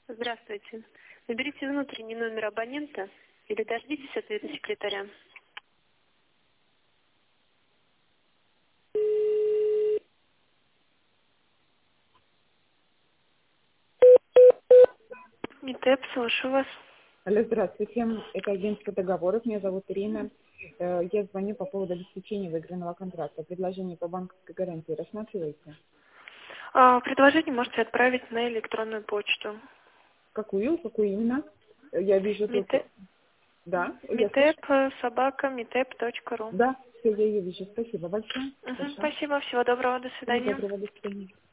Здравствуйте. Наберите внутренний номер абонента или дождитесь ответа секретаря. МИТЭП, слушаю вас. Алло, здравствуйте. Это агентство договоров. Меня зовут Ирина. Я звоню по поводу обеспечения выигранного контракта. Предложение по банковской гарантии рассматриваете? Предложение можете отправить на электронную почту. Какую? Какую именно? Я вижу тут... Да, я слышу. МИТЭП@mitep.ru. Да, все, я ее вижу. Спасибо большое. Хорошо. Спасибо, всего доброго, до Всего свидания. доброго, до свидания.